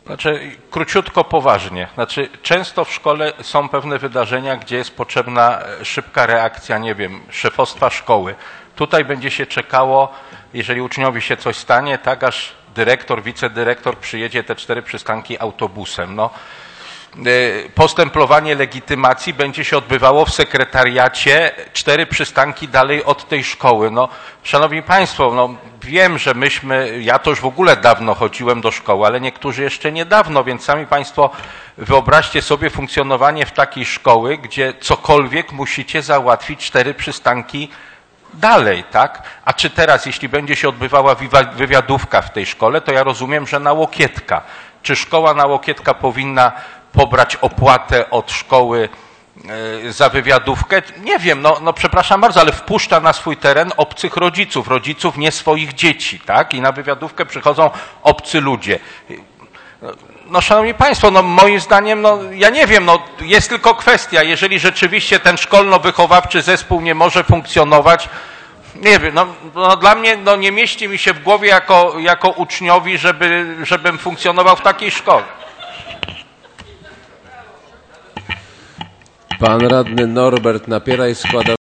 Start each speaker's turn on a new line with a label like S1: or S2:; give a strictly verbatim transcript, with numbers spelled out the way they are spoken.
S1: Znaczy, króciutko, poważnie. Znaczy, często w szkole są pewne wydarzenia, gdzie jest potrzebna szybka reakcja, nie wiem, szefostwa szkoły. Tutaj będzie się czekało, jeżeli uczniowi się coś stanie, tak aż dyrektor, wicedyrektor przyjedzie te cztery przystanki autobusem. No, postępowanie legitymacji będzie się odbywało w sekretariacie cztery przystanki dalej od tej szkoły. No, szanowni państwo, no, wiem, że myśmy, ja to już w ogóle dawno chodziłem do szkoły, ale niektórzy jeszcze niedawno, więc sami państwo wyobraźcie sobie funkcjonowanie w takiej szkoły, gdzie cokolwiek musicie załatwić cztery przystanki dalej, tak? A czy teraz, jeśli będzie się odbywała wywiadówka w tej szkole, to ja rozumiem, że na Łokietka. Czy szkoła na Łokietka powinna pobrać opłatę od szkoły y, za wywiadówkę? Nie wiem, no, no przepraszam bardzo, ale wpuszcza na swój teren obcych rodziców, rodziców nie swoich dzieci, tak? I na wywiadówkę przychodzą obcy ludzie. No szanowni państwo, no moim zdaniem, no ja nie wiem, no jest tylko kwestia, jeżeli rzeczywiście ten szkolno-wychowawczy zespół nie może funkcjonować, nie wiem, no, no dla mnie no, nie mieści mi się w głowie jako, jako uczniowi, żeby, żebym funkcjonował w takiej szkole.
S2: Pan radny Norbert Napieraj składa